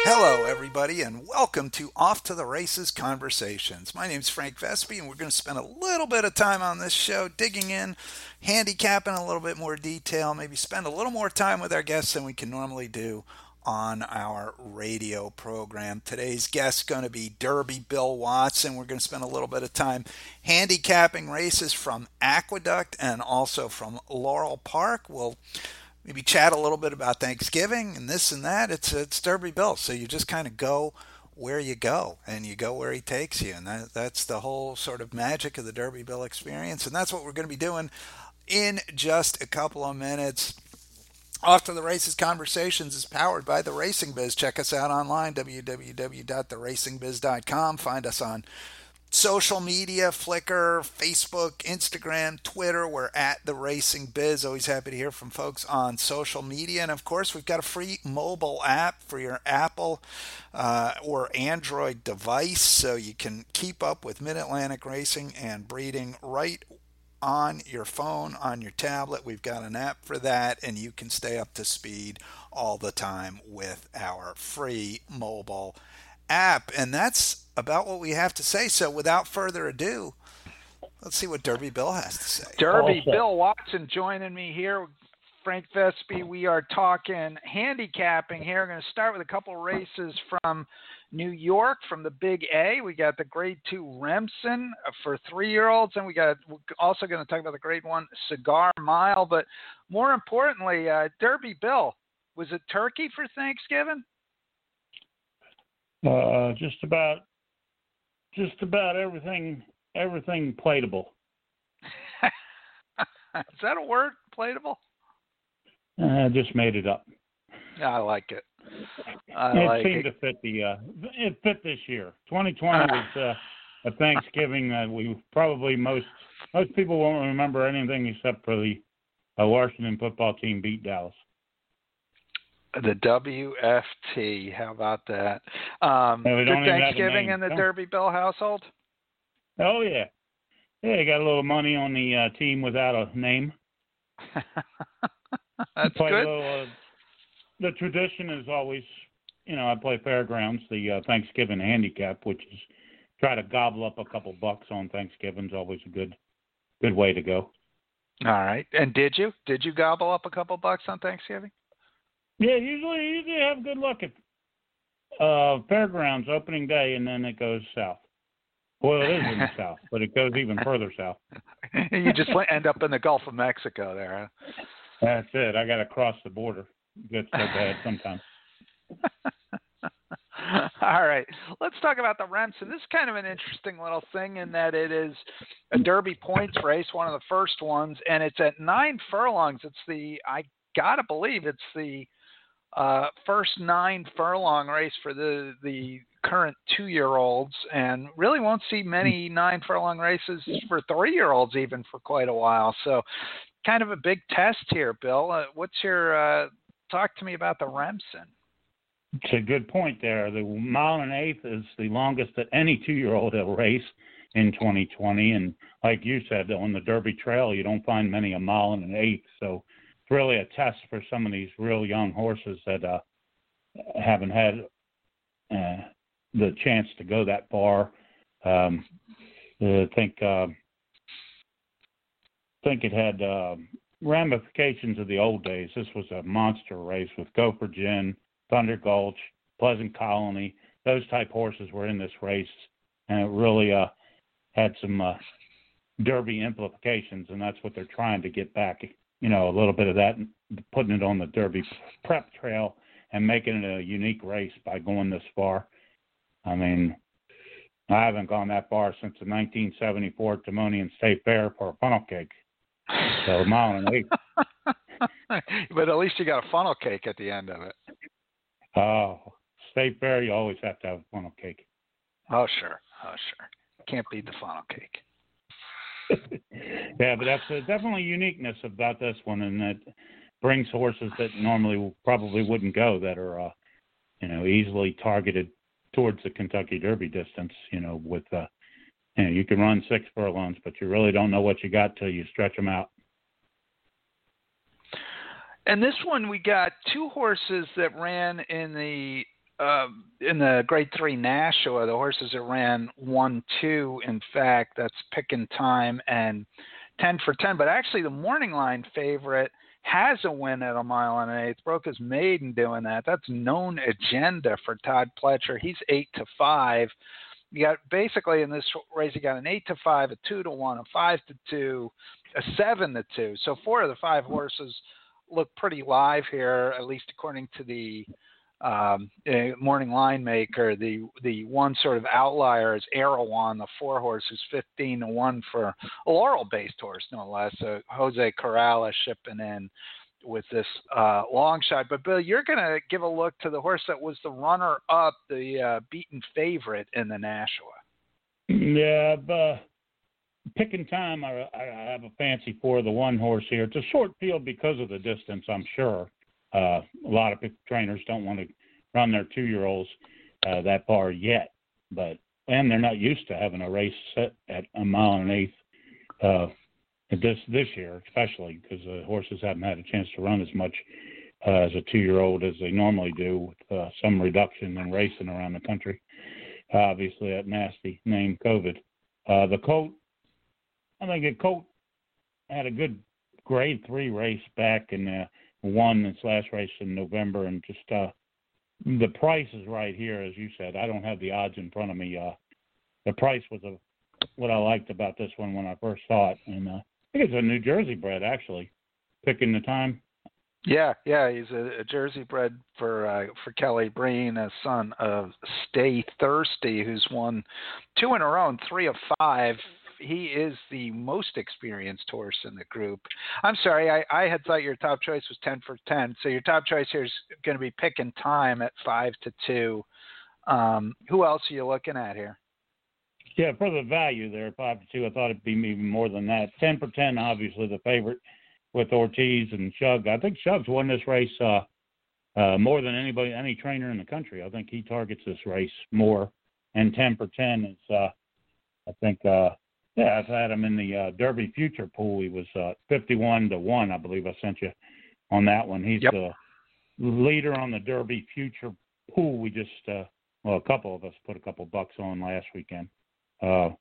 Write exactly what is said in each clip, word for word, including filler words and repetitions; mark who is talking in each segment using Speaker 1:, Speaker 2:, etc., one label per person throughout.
Speaker 1: Hello, everybody, and welcome to Off to the Races Conversations. My name's Frank Vespi, and we're going to spend a little bit of time on this show digging in, handicapping a little bit more detail, maybe spend a little more time with our guests than we can normally do on our radio program. Today's guest is going to be Derby Bill Watson. We're going to spend a little bit of time handicapping races from Aqueduct and also from Laurel Park. We'll maybe chat a little bit about Thanksgiving and this and that. It's it's Derby Bill, so you just kind of go where you go, and you go where he takes you, and that, that's the whole sort of magic of the Derby Bill experience, and that's what we're going to be doing in just a couple of minutes. Off to the Races Conversations is powered by The Racing Biz. Check us out online, w w w dot the racing biz dot com. Find us on social media, Flickr, Facebook, Instagram, Twitter. We're at The Racing Biz. Always happy to hear from folks on social media. And, of course, we've got a free mobile app for your Apple uh, or Android device, so you can keep up with Mid-Atlantic racing and breeding right on your phone, on your tablet. We've got an app for that, and you can stay up to speed all the time with our free mobile app. And that's about what we have to say. So without further ado, let's see what Derby Bill has to say.
Speaker 2: Derby Bill Watson joining me here. Frank Vespi, we are talking handicapping here. We're going to start with a couple races from New York, from the Big A. We got the Grade two Remsen for three-year-olds, and we got we're also going to talk about the Grade one Cigar Mile. But more importantly, uh, Derby Bill, was it turkey for Thanksgiving?
Speaker 3: Uh, just about, just about everything, everything platable.
Speaker 2: Is that a word, platable?
Speaker 3: I uh, just made it up.
Speaker 2: I like it. I
Speaker 3: it
Speaker 2: like
Speaker 3: seemed
Speaker 2: it.
Speaker 3: to fit the, uh, it fit this year. twenty twenty was uh, a Thanksgiving that we probably most, most people won't remember anything except for the uh, Washington football team beat Dallas.
Speaker 2: The W F T, how about that? Um,
Speaker 3: yeah,
Speaker 2: good Thanksgiving in the Derby Bill household?
Speaker 3: Oh, yeah. Yeah, you got a little money on the uh, team without a name.
Speaker 2: That's
Speaker 3: play
Speaker 2: good.
Speaker 3: A little, uh, the tradition is always, you know, I play Fairgrounds, the uh, Thanksgiving handicap, which is try to gobble up a couple bucks on Thanksgiving is always a good good way to go.
Speaker 2: All right. And did you? Did you gobble up a couple bucks on Thanksgiving?
Speaker 3: Yeah, usually usually have good luck at uh, Fairgrounds opening day, and then it goes south. Well, it is in the south, but it goes even further south.
Speaker 2: You just end up in the Gulf of Mexico there, huh?
Speaker 3: That's it. I got to cross the border. It gets so bad sometimes.
Speaker 2: All right. Let's talk about the Remsen. This is kind of an interesting little thing in that it is a Derby points race, one of the first ones, and it's at nine furlongs. It's the, I got to believe it's the uh, first nine furlong race for the, the current two-year-olds, and really won't see many nine furlong races for three-year-olds even for quite a while. So kind of a big test here, Bill. Uh, what's your uh, talk to me about the Remsen?
Speaker 3: It's a good point there. The mile and an eighth is the longest that any two-year-old will race in twenty twenty, and like you said, on the Derby Trail, you don't find many a mile and an eighth. So it's really a test for some of these real young horses that uh, haven't had uh, the chance to go that far. Um, I think uh, think it had uh, ramifications of the old days. This was a monster race with Gopher Gin, Thunder Gulch, Pleasant Colony. Those type horses were in this race, and it really uh, had some uh, Derby implications, and that's what they're trying to get back. You know, a little bit of that, putting it on the Derby prep trail and making it a unique race by going this far. I mean, I haven't gone that far since the nineteen seventy-four Timonian State Fair for a funnel cake. So a mile and an eighth.
Speaker 2: But at least you got a funnel cake at the end of it.
Speaker 3: Oh, State Fair, you always have to have a funnel cake.
Speaker 2: Oh, sure. Oh, sure. Can't beat the funnel cake.
Speaker 3: Yeah, but that's uh, definitely uniqueness about this one, and that brings horses that normally probably wouldn't go, that are, uh, you know, easily targeted towards the Kentucky Derby distance. You know, with uh, you know, you can run six furlongs, but you really don't know what you got till you stretch them out.
Speaker 2: And this one, we got two horses that ran in the uh, in the Grade Three Nashua, the horses that ran one two, in fact, that's Pickin' Time and ten for ten. But actually, the morning line favorite has a win at a mile and an eighth. Broke his maiden doing that. That's Known Agenda for Todd Pletcher. He's eight to five. You got basically in this race, you got an eight to five, a two to one, a five to two, a seven to two. So four of the five horses look pretty live here, at least according to the um, uh, morning line maker. The the one sort of outlier is Erewhon, the four horse, who's fifteen to one for a Laurel-based horse, no less. So Jose Corrales shipping in with this uh, long shot. But Bill, you're going to give a look to the horse that was the runner-up, the uh, beaten favorite in the Nashua.
Speaker 3: Yeah, but Pickin' Time, I, I have a fancy for the one horse here. It's a short field because of the distance, I'm sure. Uh, a lot of trainers don't want to run their two-year-olds uh, that far yet, but and they're not used to having a race set at a mile and an eighth uh, this this year, especially because the horses haven't had a chance to run as much uh, as a two-year-old as they normally do, with uh, some reduction in racing around the country. Uh, obviously, that nasty name, COVID. Uh, the colt, I think the colt had a good grade three race back in uh, won its last race in November, and just uh, the price is right here, as you said. I don't have the odds in front of me. Uh, the price was a, what I liked about this one when I first saw it, and uh, I think it's a New Jersey bred, actually. Picking the Time.
Speaker 2: Yeah, yeah, he's a, a Jersey bred for uh, for Kelly Breen, a son of Stay Thirsty, who's won two in a row and three of five. He is the most experienced horse in the group. I'm sorry, I, I had thought your top choice was ten for ten. So your top choice here is going to be Pickin' Time at five to two. Um, who else are you looking at here?
Speaker 3: Yeah, for the value there, five to two, I thought it'd be even more than that. Ten for ten, obviously the favorite with Ortiz and Shug. I think Shug's won this race uh, uh, more than anybody, any trainer in the country. I think he targets this race more. And ten for ten is, uh, I think. Uh, Yeah, I've had him in the uh, Derby Future pool. He was uh, fifty-one to one, I believe I sent you on that one. He's
Speaker 2: yep.
Speaker 3: the leader on the Derby Future pool. We just, uh, well, a couple of us put a couple bucks on last weekend. Uh,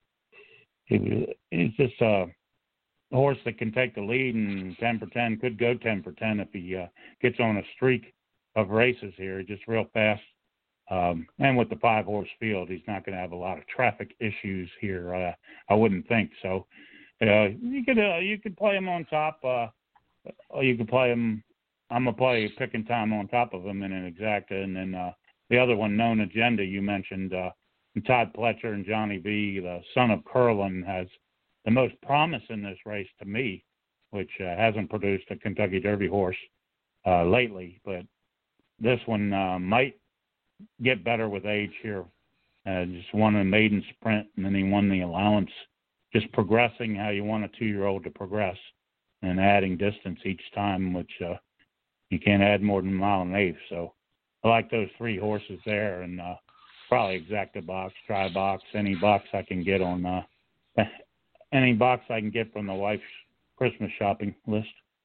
Speaker 3: he, he's just uh, a horse that can take the lead, and ten for ten could go ten for ten if he uh, gets on a streak of races here. Just real fast. Um, and with the five-horse field, he's not going to have a lot of traffic issues here. Uh, I wouldn't think so. Uh, you could uh, you could play him on top, uh, or you could play him. I'm gonna play Pickin' Time on top of him in an exacta, and then uh, the other one, Known Agenda, you mentioned. Uh, Todd Pletcher and Johnny V, the son of Curlin, has the most promise in this race to me, which uh, hasn't produced a Kentucky Derby horse uh, lately, but this one uh, might get better with age here. Uh, just won a maiden sprint, and then he won the allowance. Just progressing how you want a two-year-old to progress, and adding distance each time, which uh, you can't add more than a mile and an eighth. So I like those three horses there, and uh, probably exacta box, try box, any box I can get on, uh, any box I can get from the wife's Christmas shopping list.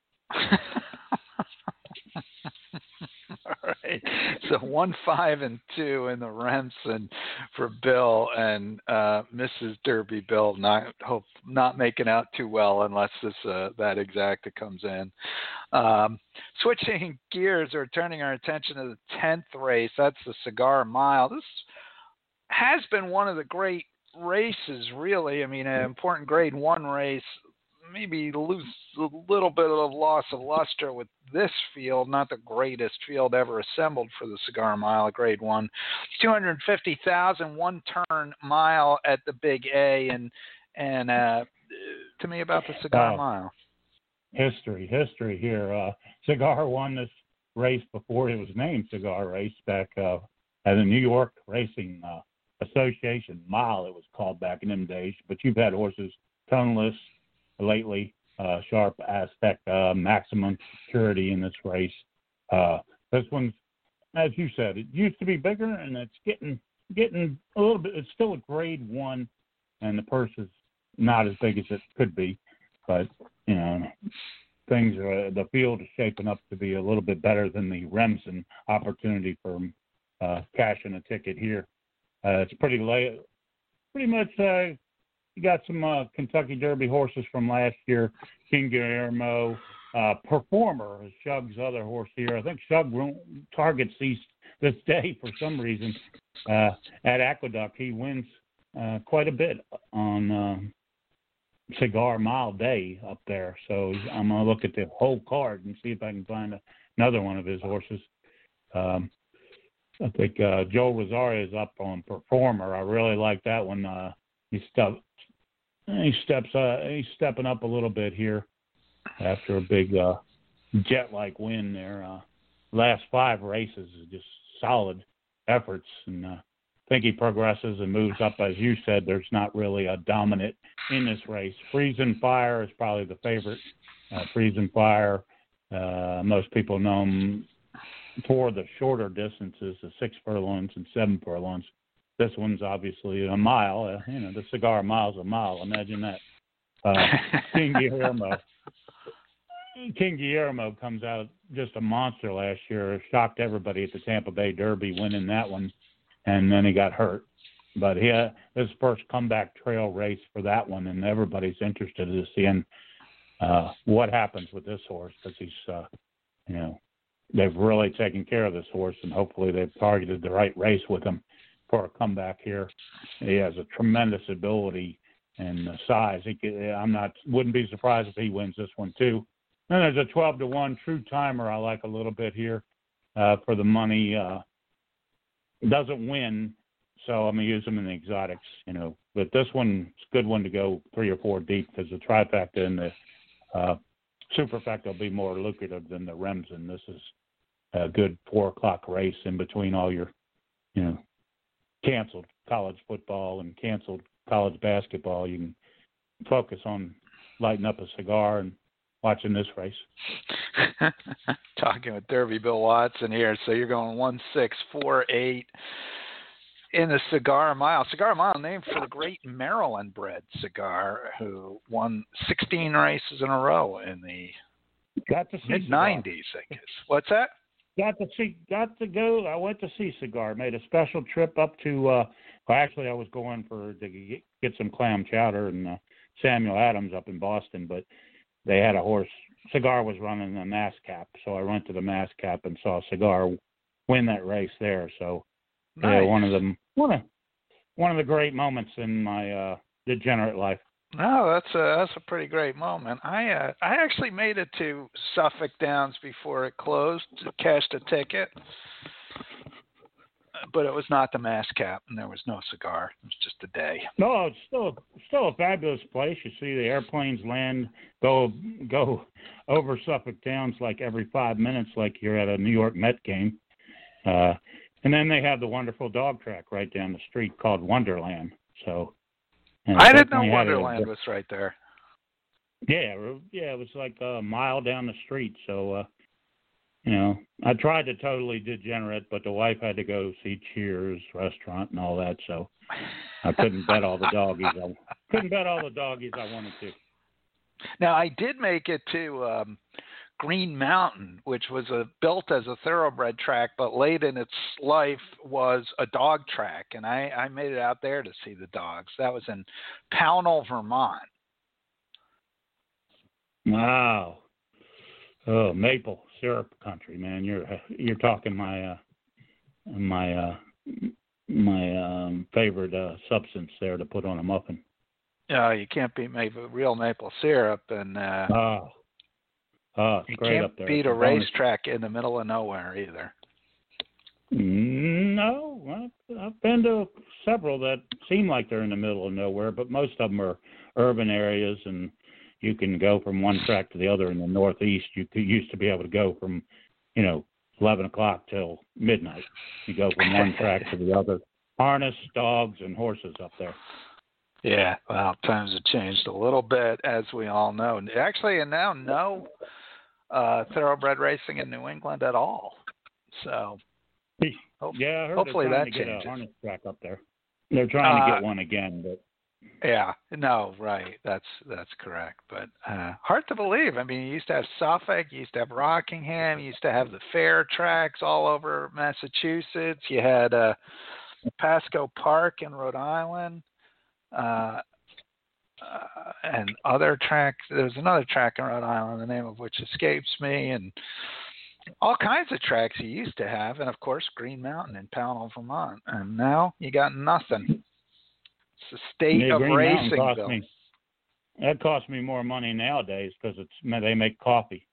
Speaker 2: All right. So one, five, and two in the Remsen for Bill, and uh, Missus Derby Bill not hope not making out too well unless this uh, that exacta comes in. Um, switching gears, or turning our attention to the tenth race. That's the Cigar Mile. This has been one of the great races, really. I mean, an important Grade One race. Maybe lose a little bit of loss of luster with this field, not the greatest field ever assembled for the Cigar Mile, Grade One. two hundred fifty thousand, one turn mile at the Big A, and and uh, to me about the Cigar
Speaker 3: uh,
Speaker 2: Mile.
Speaker 3: History, history here. Uh, Cigar won this race before it was named Cigar Race back uh, at the New York Racing uh, Association Mile. It was called back in them days. But you've had horses toneless lately, uh, Sharp Aztec, uh, Maximum Security in this race. Uh, this one's, as you said, it used to be bigger, and it's getting getting a little bit. It's still a Grade One, and the purse is not as big as it could be. But you know, things are the field is shaping up to be a little bit better than the Remsen opportunity for uh, cashing a ticket here. Uh, it's pretty late. Pretty much, uh, you got some uh, Kentucky Derby horses from last year. King Guillermo, uh, Performer is Shug's other horse here. I think Shug targets these this day for some reason uh, at Aqueduct. He wins uh, quite a bit on uh, Cigar Mile Day up there. So I'm going to look at the whole card and see if I can find a, another one of his horses. Um, I think uh, Joe Rosario is up on Performer. I really like that one. Uh, he step, he steps, uh, he's stepping up a little bit here after a big uh, jet-like win there. Uh, last five races is just solid efforts, and uh, I think he progresses and moves up. As you said, there's not really a dominant in this race. Freezing Fire is probably the favorite. Uh, Freezing Fire, uh, most people know him for the shorter distances, the six furlongs and seven furlongs. This one's obviously a mile. Uh, you know, the Cigar Mile's a mile. Imagine that. Uh, King Guillermo. King Guillermo comes out just a monster last year. Shocked everybody at the Tampa Bay Derby, winning that one, and then he got hurt. But he had his first comeback trail race for that one, and everybody's interested in seeing uh, what happens with this horse because he's, uh, you know, they've really taken care of this horse, and hopefully they've targeted the right race with him for a comeback here. He has a tremendous ability and size. He could, I'm not wouldn't be surprised if he wins this one too. Then there's a twelve to one True Timer I like a little bit here uh, for the money. Uh, doesn't win, so I'm gonna use him in the exotics, you know. But this one's a good one to go three or four deep because the trifecta and the uh, superfecta will be more lucrative than the Remsen. This is a good four o'clock race in between all your, you know, canceled college football and canceled college basketball. You can focus on lighting up a cigar and watching this race.
Speaker 2: Talking with Derby Bill Watson here. So you're going one six four eight in the Cigar Mile. Cigar Mile named for the great Maryland-bred Cigar who won sixteen races in a row in the mid nineties, I guess. What's that?
Speaker 3: Got to see, got to go. I went to see Cigar. Made a special trip up to. Uh, well, actually, I was going for to get, get some clam chowder and uh, Samuel Adams up in Boston, but they had a horse. Cigar was running the Mass Cap, so I went to the Mass Cap and saw Cigar win that race there. So, nice. Yeah, one of them, one of one of the great moments in my uh, degenerate life.
Speaker 2: Oh, that's a that's a pretty great moment. I uh, I actually made it to Suffolk Downs before it closed, cashed a ticket, but it was not the Mass Cap, and there was no cigar. It was just a day.
Speaker 3: No, it's still still a fabulous place. You see the airplanes land, go go over Suffolk Downs like every five minutes, like you're at a New York Met game. Uh, and then they have the wonderful dog track right down the street called Wonderland. So. And
Speaker 2: I didn't know Wonderland was right there.
Speaker 3: Yeah, yeah, it was like a mile down the street. So, uh, you know, I tried to totally degenerate, but the wife had to go see Cheers restaurant and all that, so I couldn't bet all the doggies. I couldn't bet all the doggies I wanted to.
Speaker 2: Now, I did make it to um, Green Mountain, which was a, built as a thoroughbred track, but late in its life was a dog track, and I, I made it out there to see the dogs. That was in Pownell, Vermont.
Speaker 3: Wow. Oh, maple syrup country, man. You're you're talking my uh, my uh, my um, favorite uh, substance there to put on a muffin.
Speaker 2: Yeah, you can't beat maple, real maple syrup, and uh,
Speaker 3: oh. Oh, it's
Speaker 2: you
Speaker 3: great
Speaker 2: can't
Speaker 3: up there.
Speaker 2: beat a racetrack in the middle of nowhere either.
Speaker 3: No, I've been to several that seem like they're in the middle of nowhere, but most of them are urban areas, and you can go from one track to the other. In the Northeast, you used to be able to go from, you know, eleven o'clock till midnight. You go from one track to the other. Harness, dogs, and horses up there.
Speaker 2: Yeah, well, times have changed a little bit, as we all know. Actually, and now no uh, thoroughbred racing in New England at all. So,
Speaker 3: yeah, I heard
Speaker 2: hopefully
Speaker 3: they're trying
Speaker 2: that
Speaker 3: to get
Speaker 2: changes.
Speaker 3: a harness track up there. They're trying
Speaker 2: uh,
Speaker 3: to get one again, but
Speaker 2: Yeah, no, right. That's that's correct. But uh, hard to believe. I mean, you used to have Suffolk, you used to have Rockingham, you used to have the fair tracks all over Massachusetts. You had uh, Pasco Park in Rhode Island, uh, uh, and other tracks. There's another track in Rhode Island, the name of which escapes me, and all kinds of tracks you used to have, and of course Green Mountain in Pownell, Vermont. And now you got nothing. It's the state
Speaker 3: yeah,
Speaker 2: of
Speaker 3: Green
Speaker 2: racing,
Speaker 3: Mountain cost
Speaker 2: Bill.
Speaker 3: me. That costs me more money nowadays because it's they make coffee.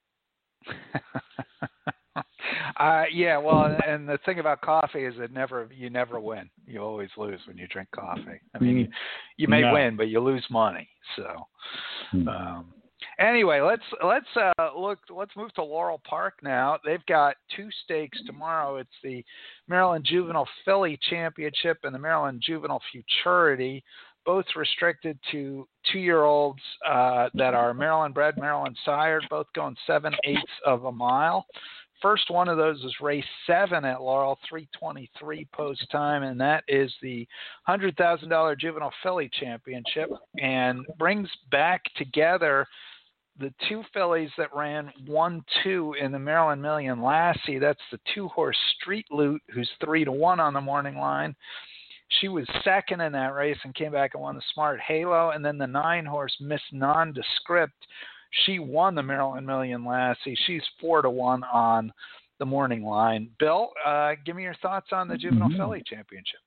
Speaker 2: uh, yeah, well, and the thing about coffee is that never you never win. You always lose when you drink coffee. I mean, you, you may
Speaker 3: No.
Speaker 2: win, but you lose money. So, um, anyway, let's let's uh, look. Let's move to Laurel Park now. They've got two stakes tomorrow. It's the Maryland Juvenile Filly Championship and the Maryland Juvenile Futurity, both restricted to two-year-olds uh, that are Maryland bred, Maryland sired, both going seven eighths of a mile. First one of those is race seven at Laurel, three twenty-three post time, and that is the one hundred thousand dollars Juvenile Filly Championship, and brings back together the two fillies that ran one two in the Maryland Million Lassie. That's the two-horse Street Loot, who's three to one on the morning line. She was second in that race and came back and won the Smart Halo. And then the nine-horse Miss Nondescript, she won the Maryland Million Lassie. She's four to one on the morning line. Bill, uh, give me your thoughts on the Juvenile mm-hmm. Filly Championship.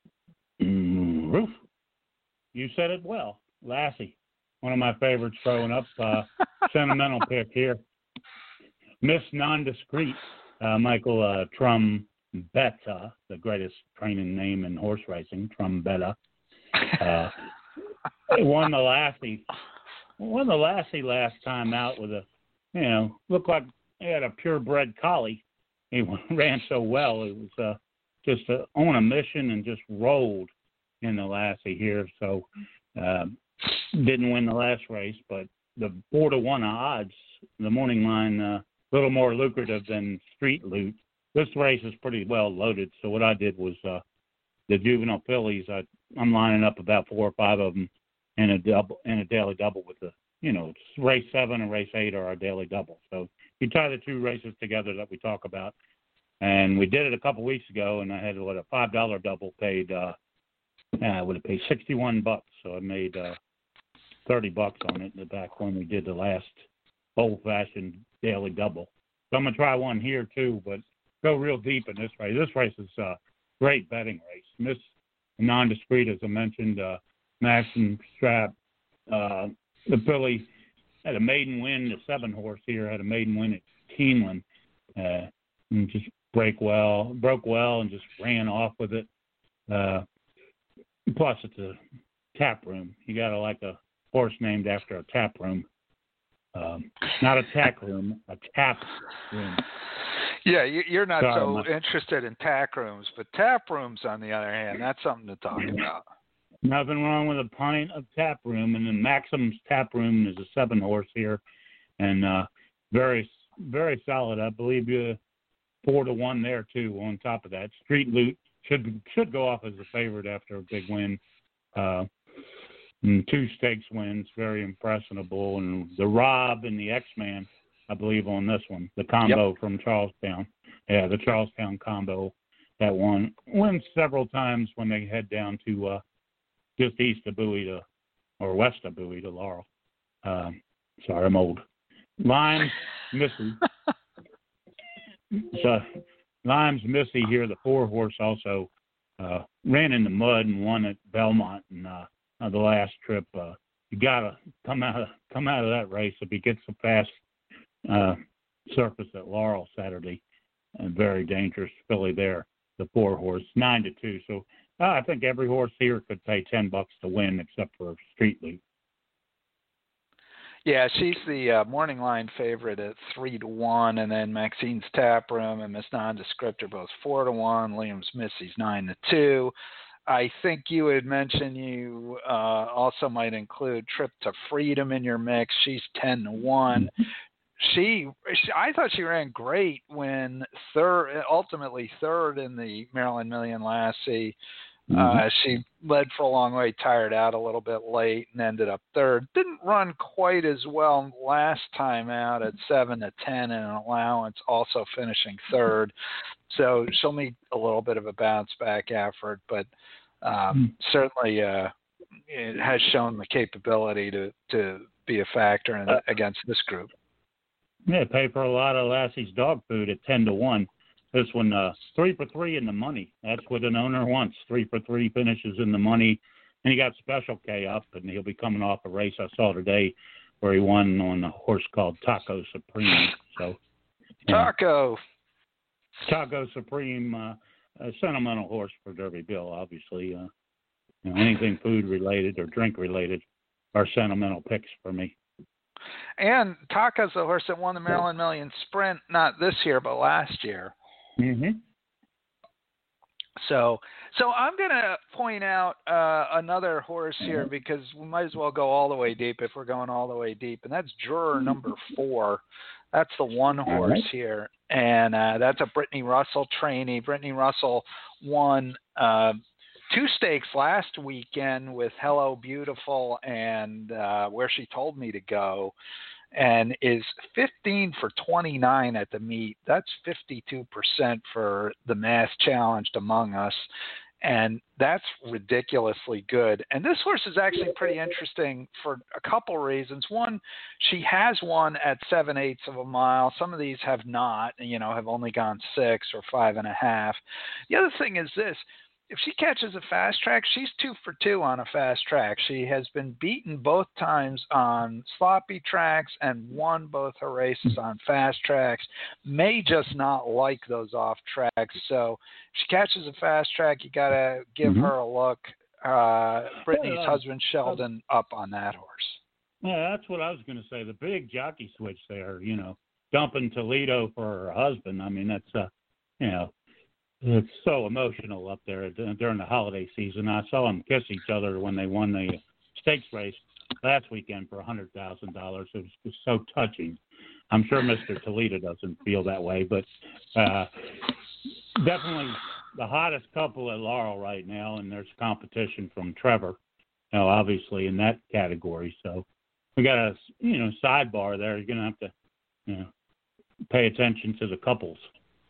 Speaker 3: Mm-hmm. You said it well. Lassie, one of my favorites growing up. Uh, sentimental pick here. Miss Nondiscreet, uh, Michael uh, Trombetta, the greatest training name in horse racing, Trombetta. Uh, won the Lassie. Won the Lassie last time out with a, you know, looked like he had a purebred collie. He ran so well. It was uh, just uh, on a mission and just rolled in the Lassie here. So uh, didn't win the last race, but the four to one odds, the morning line, a uh, little more lucrative than Street Loot. This race is pretty well loaded. So what I did was uh, the juvenile fillies. I, I'm lining up about four or five of them in a double, in a daily double with the, you know, it's race seven and race eight are our daily double. So you tie the two races together that we talk about, and we did it a couple weeks ago, and I had what a five dollar double paid. Uh, I would have paid sixty one bucks, so I made uh, thirty bucks on it back when we did the last old fashioned daily double. So I'm gonna try one here too, but go real deep in this race. This race is a great betting race. Miss Nondiscreet, as I mentioned. Uh, Maxim Strap, uh, the filly had a maiden win. The seven horse here had a maiden win at Keeneland, uh, and just break well, broke well, and just ran off with it. Uh, plus, it's a tap room. You gotta like a horse named after a tap room, um, not a tack room, a tap room.
Speaker 2: Yeah, you're not
Speaker 3: Sorry,
Speaker 2: so
Speaker 3: my...
Speaker 2: interested in tack rooms, but tap rooms, on the other hand, that's something to talk about.
Speaker 3: Nothing wrong with a pint of tap room, and then Maxim's Tap Room is a seven horse here, and uh, very, very solid. I believe you four to one there too. On top of that, Street Loot should should go off as a favorite after a big win. Uh, and two stakes wins, very impressionable, and the Rob and the X-Man, I believe, on this one, the combo yep. from Charlestown. Yeah, the Charlestown combo that won wins several times when they head down to. Uh, just east of Bowie to, or west of Bowie to Laurel. Um, sorry, I'm old. Limes, Missy. so, Limes, Missy here, the four horse also uh, ran in the mud and won at Belmont and uh, uh, the last trip. Uh, you gotta come out of come out of that race if he gets a fast uh, surface at Laurel Saturday. And very dangerous filly there, the four horse, nine to two. So. Uh, I think every horse here could pay ten bucks to win, except for Street League.
Speaker 2: Yeah, she's the uh, morning line favorite at three to one, and then Maxine's Tap Room and Miss Nondescript are both four to one. Liam's Missy's nine to two. I think you had mentioned you uh, also might include Trip to Freedom in your mix. She's ten to one. She, she, I thought she ran great when third, ultimately third in the Maryland Million Lassie. Mm-hmm. Uh, she led for a long way, tired out a little bit late, and ended up third. Didn't run quite as well last time out at seven to ten in an allowance, also finishing third. So she'll need a little bit of a bounce back effort, but um, mm-hmm. certainly uh, it has shown the capability to, to be a factor in, uh, against this group.
Speaker 3: Yeah, pay for a lot of Lassie's dog food at ten to one. This one, uh, three for three in the money. That's what an owner wants. Three for three finishes in the money. And he got Special K up, and he'll be coming off a race I saw today where he won on a horse called Taco Supreme. So
Speaker 2: Taco.
Speaker 3: Taco Supreme, uh, a sentimental horse for Derby Bill, obviously. Uh, you know, anything food related or drink related are sentimental picks for me.
Speaker 2: And Taco's the horse that won the Maryland Million Sprint, not this year, but last year.
Speaker 3: Mm-hmm.
Speaker 2: So, so I'm going to point out uh, another horse here because we might as well go all the way deep if we're going all the way deep, and that's Juror number four. That's the one horse right. here, and uh, that's a Brittany Russell trainee. Brittany Russell won uh, two stakes last weekend with Hello Beautiful and uh, Where She Told Me to Go, and is fifteen for twenty-nine at the meet. That's fifty-two percent for the Mass Challenged Among Us, and that's ridiculously good. And this horse is actually pretty interesting for a couple reasons. One, she has won at seven eighths of a mile. Some of these have not, you know, have only gone six or five and a half. The other thing is this. If she catches a fast track, she's two for two on a fast track. She has been beaten both times on sloppy tracks and won both her races on fast tracks. May just not like those off tracks. So if she catches a fast track, you got to give mm-hmm. her a look. Uh, Brittany's yeah, husband, Sheldon, up on that horse.
Speaker 3: Yeah, that's what I was going to say. The big jockey switch there, you know, dumping Toledo for her husband. I mean, that's, uh, you know, it's so emotional up there during the holiday season. I saw them kiss each other when they won the stakes race last weekend for one hundred thousand dollars. It was just so touching. I'm sure Mister Toledo doesn't feel that way, but uh, definitely the hottest couple at Laurel right now, and there's competition from Trevor, you know, obviously in that category. So we got a, you know, sidebar there. You're going to have to, you know, pay attention to the couples.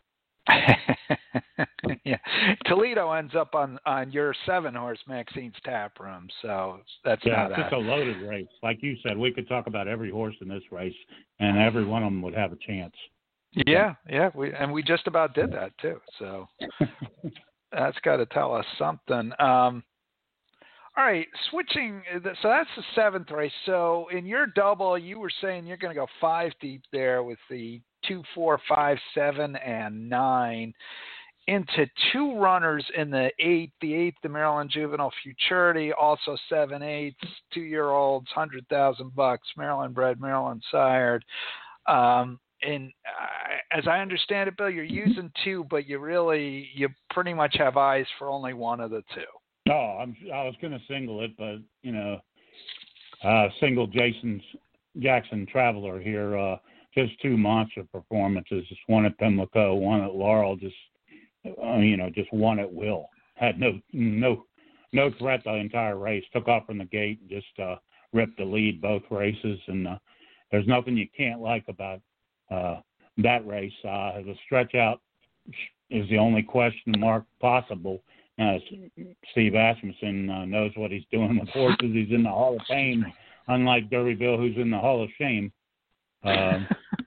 Speaker 2: Yeah, Toledo ends up on, on your seven horse Maxine's Tap Room, so that's
Speaker 3: yeah,
Speaker 2: not
Speaker 3: it's just a loaded race. Like you said, we could talk about every horse in this race, and every one of them would have a chance.
Speaker 2: Yeah, yeah, we and we just about did that too. So that's got to tell us something. Um, all right, switching. So that's the seventh race. So in your double, you were saying you're going to go five deep there with the two, four, five, seven, and nine into two runners in the eight. The eight, the Maryland Juvenile Futurity, also seven eighths, two-year-olds, hundred thousand bucks, Maryland bred, Maryland sired. Um, and uh, as I understand it, Bill, you're using two, but you really, you pretty much have eyes for only one of the two.
Speaker 3: Oh, I'm, I was going to single it, but you know, uh, single Jason's Jackson Traveler here. Uh, Just two monster performances. Just one at Pimlico, one at Laurel. Just uh, you know, just one at will. Had no no no threat the entire race. Took off from the gate and just uh, ripped the lead both races. And uh, there's nothing you can't like about uh, that race. Uh, the stretch out is the only question mark possible. Uh, Steve Asmussen uh, knows what he's doing with horses. He's in the Hall of Fame, unlike Derby Bill, who's in the Hall of Shame. Um,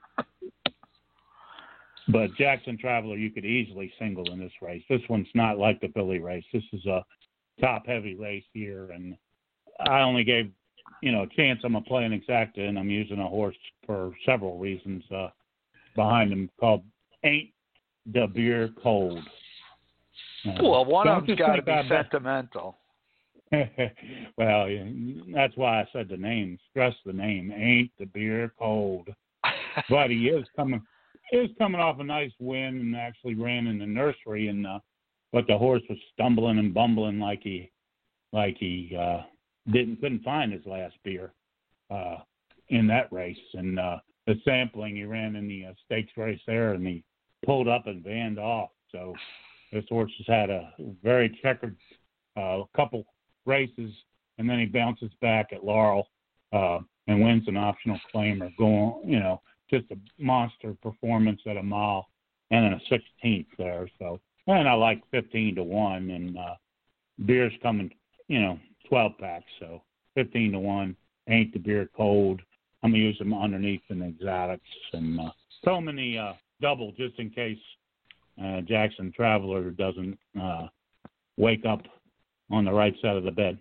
Speaker 3: but Jackson Traveler, you could easily single in this race. This one's not like the Philly race. This is a top-heavy race here, and I only gave, you know, a chance. I'm going to play an exacta, and I'm using a horse for several reasons uh, behind him called Ain't the Beer Cold. Uh,
Speaker 2: well, one of them's got to be sentimental.
Speaker 3: Well, yeah, that's why I said the name. Stress the name. Ain't the beer cold? But he is coming. He is coming off a nice win and actually ran in the nursery. And uh, but the horse was stumbling and bumbling like he, like he uh, didn't couldn't find his last beer uh, in that race. And uh, the sampling he ran in the uh, stakes race there, and he pulled up and vanned off. So this horse has had a very checkered uh, a couple races, and then he bounces back at Laurel uh, and wins an optional claim or going, you know, just a monster performance at a mile and then a sixteenth there. So, and I like fifteen to one, and uh, beer's coming, you know, twelve packs. So fifteen to one, Ain't the Beer Cold. I'm going to use them underneath in the exotics and uh, throw them in the uh, double just in case uh, Jackson Traveler doesn't uh, wake up on the right side of the bed.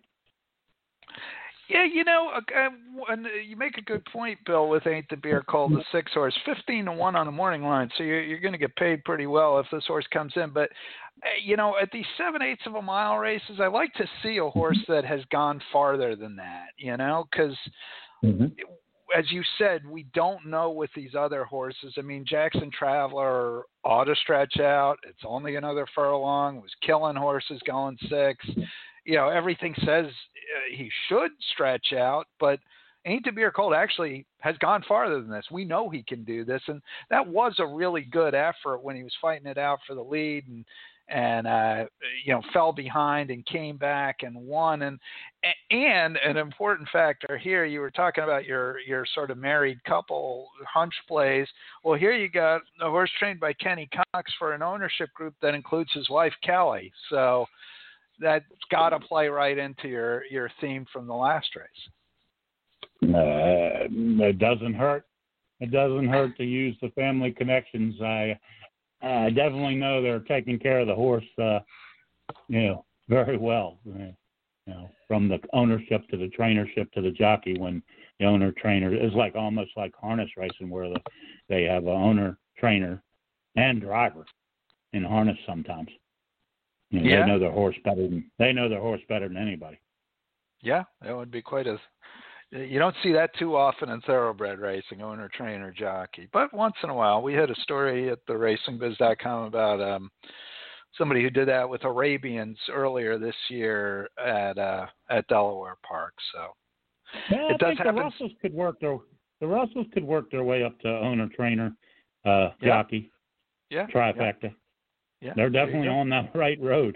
Speaker 2: Yeah, you know, uh, and you make a good point, Bill, with Ain't the Beer Cold, the six horse, fifteen to one on the morning line. So you're, you're going to get paid pretty well if this horse comes in. But, uh, you know, at these seven eighths of a mile races, I like to see a horse that has gone farther than that, you know, because mm-hmm. as you said, we don't know with these other horses. I mean, Jackson Traveler ought to stretch out. It's only another furlong. It was killing horses going six. You know, everything says uh, he should stretch out, but Ain't the Beer Cold actually has gone farther than this. We know he can do this, and that was a really good effort when he was fighting it out for the lead and and uh, you know fell behind and came back and won. And and an important factor here, you were talking about your your sort of married couple hunch plays. Well, here you got a horse trained by Kenny Cox for an ownership group that includes his wife Kelly. So that's got to play right into your, your theme from the last race.
Speaker 3: Uh, it doesn't hurt. It doesn't hurt to use the family connections. I, I definitely know they're taking care of the horse, uh, you know, very well. Uh, you know, from the ownership to the trainership to the jockey. When the owner trainer is like almost like harness racing, where the, they have an owner, trainer, and driver in harness sometimes. You know,
Speaker 2: yeah.
Speaker 3: They know their horse better than they know their horse better than anybody.
Speaker 2: Yeah, that would be quite a. You don't see that too often in thoroughbred racing, owner, trainer, jockey. But once in a while, we had a story at the racing biz dot com about um, somebody who did that with Arabians earlier this year at uh, at Delaware Park. So
Speaker 3: yeah,
Speaker 2: it
Speaker 3: I
Speaker 2: does
Speaker 3: think
Speaker 2: happen.
Speaker 3: the Russells could work their the Russells could work their way up to owner, trainer, uh,
Speaker 2: yeah.
Speaker 3: jockey,
Speaker 2: yeah,
Speaker 3: trifecta.
Speaker 2: Yeah. Yeah,
Speaker 3: They're definitely on that right road.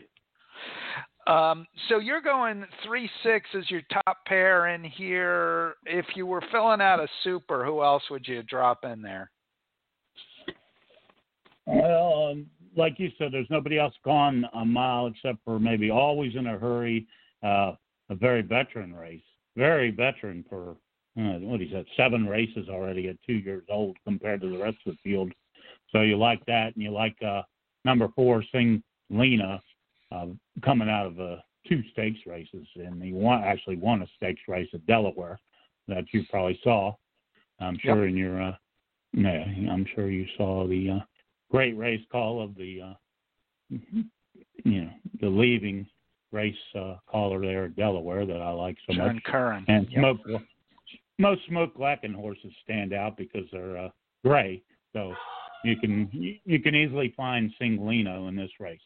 Speaker 2: Um, so you're going three six as your top pair in here. If you were filling out a super, who else would you drop in there?
Speaker 3: Well, um, like you said, there's nobody else gone a mile except for maybe Always in a Hurry, uh, a very veteran race. Very veteran for, uh, what he said, seven races already at two years old compared to the rest of the field. So you like that, and you like uh, number four, Sing Lena, uh, coming out of uh, two stakes races, and he won, actually won a stakes race at Delaware that you probably saw. I'm sure yep. in your, uh, yeah, I'm sure you saw the uh, great race call of the, uh, you know, the leaving race uh, caller there at Delaware that I like so
Speaker 2: John
Speaker 3: much.
Speaker 2: Curran.
Speaker 3: And
Speaker 2: yep.
Speaker 3: smoke, most smoke blackened horses stand out because they're uh, gray, so. You can you can easily find Singlino in this race.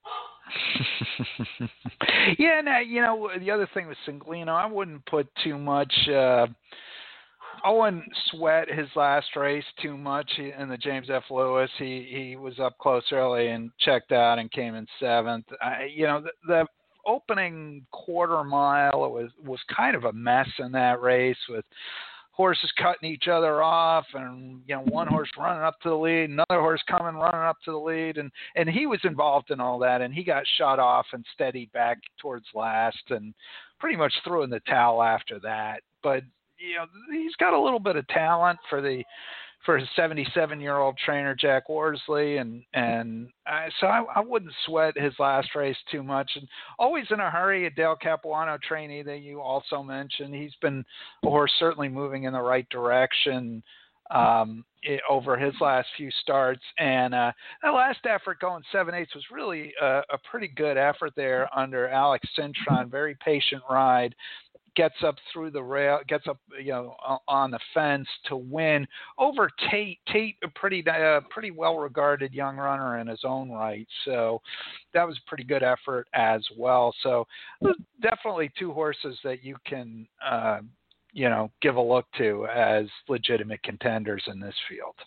Speaker 2: yeah, now you know the other thing with Singlino, I wouldn't put too much. Uh, I wouldn't sweat his last race too much in the James F. Lewis. He he was up close early and checked out and came in seventh. I, you know the, the opening quarter mile was was kind of a mess in that race with horses cutting each other off, and you know one horse running up to the lead, another horse coming running up to the lead, and and he was involved in all that, and he got shut off and steadied back towards last, and pretty much threw in the towel after that. But you know he's got a little bit of talent for the for his seventy-seven-year-old trainer Jack Worsley, and and I, so I, I wouldn't sweat his last race too much. And Always in a Hurry, a Dale Capuano trainee that you also mentioned, he's been a horse certainly moving in the right direction um, it, over his last few starts. And uh, that last effort going seven eighths was really a, a pretty good effort there under Alex Cintron, very patient ride. Gets up through the rail, gets up, you know, on the fence to win over Tate. Tate, a pretty, uh, pretty well-regarded young runner in his own right. So that was a pretty good effort as well. So definitely two horses that you can, uh, you know, give a look to as legitimate contenders in this field.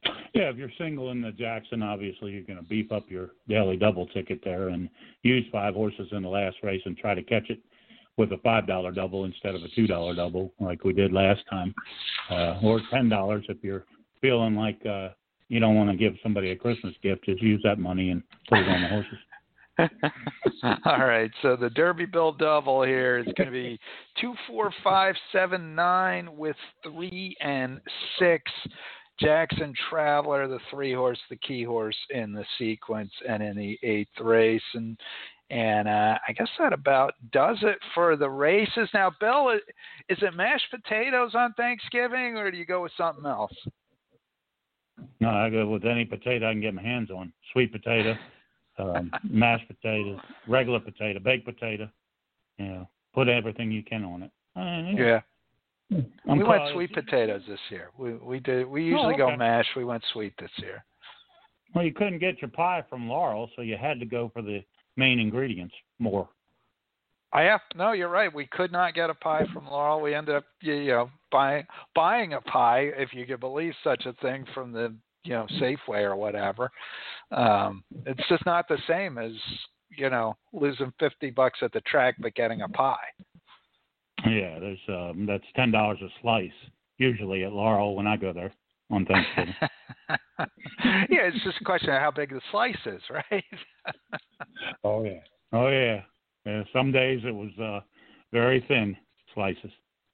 Speaker 3: Yeah, if you're single in the Jackson, obviously you're going to beef up your daily double ticket there and use five horses in the last race and try to catch it with a five dollar double instead of a two dollar double like we did last time, uh, or ten dollars if you're feeling like uh, you don't want to give somebody a Christmas gift. Just use that money and put it on the horses.
Speaker 2: All right, so the Derby Bill double here is going to be two, four, five, seven, nine with three and six. Jackson Traveler, the three horse, the key horse in the sequence and in the eighth race. And and uh, I guess that about does it for the races. Now, Bill, is it mashed potatoes on Thanksgiving or do you go with something else?
Speaker 3: No, I go with any potato I can get my hands on. Sweet potato. Um, mashed potatoes, regular potato, baked potato. You know, put everything you can on it. Uh,
Speaker 2: yeah,
Speaker 3: I'm
Speaker 2: we
Speaker 3: proud.
Speaker 2: went sweet potatoes this year. We we did. We usually
Speaker 3: oh, okay.
Speaker 2: go mash. We went sweet this year.
Speaker 3: Well, you couldn't get your pie from Laurel, so you had to go for the main ingredients more.
Speaker 2: I have no. You're right. We could not get a pie from Laurel. We ended up, you know, buying buying a pie, if you could believe such a thing, from the you know Safeway or whatever. Um, it's just not the same as, you know, losing fifty bucks at the track but getting a pie.
Speaker 3: Yeah, there's um, that's ten dollars a slice usually at Laurel when I go there on Thanksgiving.
Speaker 2: Yeah, it's just a question of how big the slice is, right?
Speaker 3: oh yeah, oh yeah. yeah. Some days it was uh, very thin slices.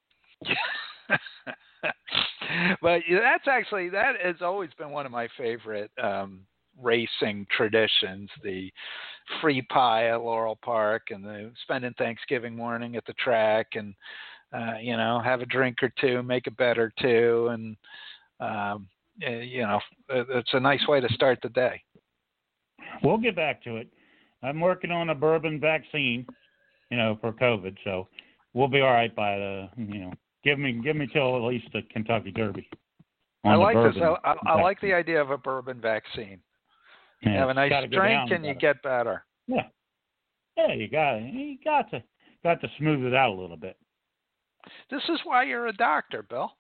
Speaker 2: But that's actually that has always been one of my favorite um, racing traditions, the free pie at Laurel Park and the spending Thanksgiving morning at the track and, uh, you know, have a drink or two, make a bet or two. And, um, you know, it's a nice way to start the day.
Speaker 3: We'll get back to it. I'm working on a bourbon vaccine, you know, for COVID. So we'll be all right by the, you know, give me, give me till at least the Kentucky Derby.
Speaker 2: I like this. I, I, I like the idea of a bourbon vaccine.
Speaker 3: Yeah,
Speaker 2: you have a nice drink and you
Speaker 3: better.
Speaker 2: get better.
Speaker 3: Yeah, yeah, you got you got to got to smooth it out a little bit.
Speaker 2: This is why you're a doctor, Bill.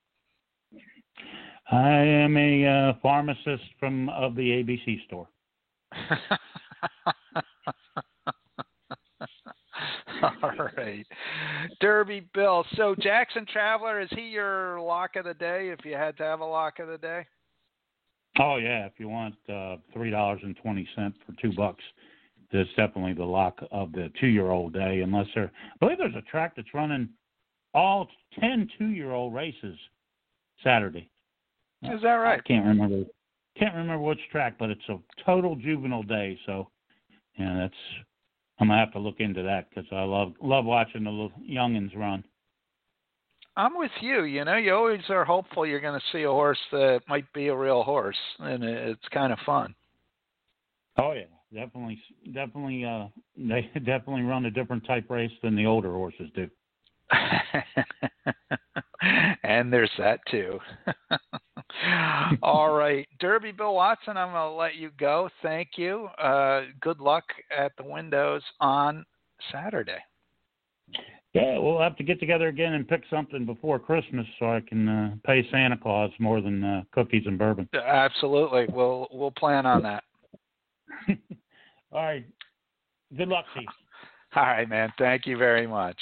Speaker 3: I am a uh, pharmacist from of the A B C store.
Speaker 2: All right, Derby Bill. So Jackson Traveler, is he your lock of the day? If you had to have a lock of the day.
Speaker 3: Oh yeah, if you want uh, three dollars and twenty cents for two bucks, that's definitely the lock of the two-year-old day. Unless there, I believe there's a track that's running all ten two-year-old races Saturday.
Speaker 2: Is that right?
Speaker 3: I can't remember. Can't remember which track, but it's a total juvenile day. So, yeah, that's I'm gonna have to look into that because I love love watching the little youngins run.
Speaker 2: I'm with you. You know, you always are hopeful you're going to see a horse that might be a real horse, and it's kind of fun.
Speaker 3: Oh yeah, definitely, definitely. Uh, they definitely run a different type race than the older horses do.
Speaker 2: And there's that too. All right, Derby Bill Watson, I'm going to let you go. Thank you. Uh, good luck at the windows on Saturday.
Speaker 3: Yeah, we'll have to get together again and pick something before Christmas so I can uh, pay Santa Claus more than uh, cookies and bourbon.
Speaker 2: Absolutely. We'll we'll plan on that.
Speaker 3: All right. Good luck to you.
Speaker 2: All right, man. Thank you very much.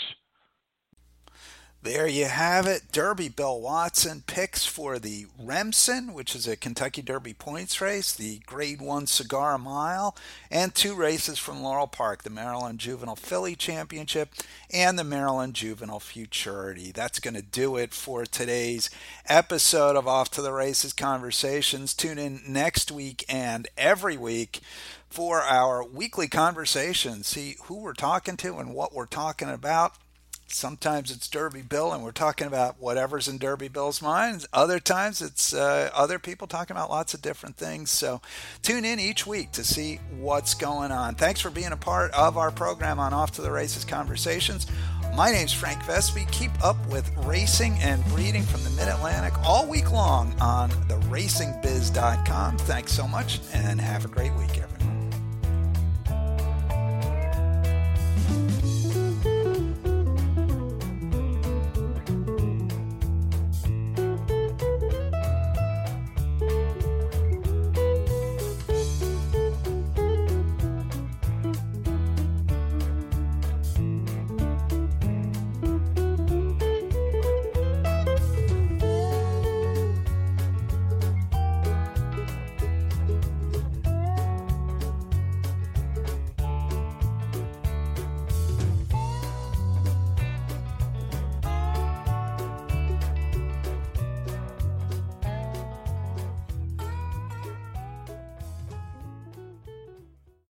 Speaker 1: There you have it. Derby Bill Watson picks for the Remsen, which is a Kentucky Derby points race, the Grade one Cigar Mile, and two races from Laurel Park, the Maryland Juvenile Filly Championship and the Maryland Juvenile Futurity. That's going to do it for today's episode of Off to the Races Conversations. Tune in next week and every week for our weekly conversations. See who we're talking to and what we're talking about. Sometimes it's Derby Bill and we're talking about whatever's in Derby Bill's mind. Other times it's uh, other people talking about lots of different things. So tune in each week to see what's going on. Thanks for being a part of our program on Off to the Races Conversations. My name's Frank Vespi. Keep up with racing and breeding from the Mid-Atlantic all week long on the racing biz dot com. Thanks so much and have a great week, everyone.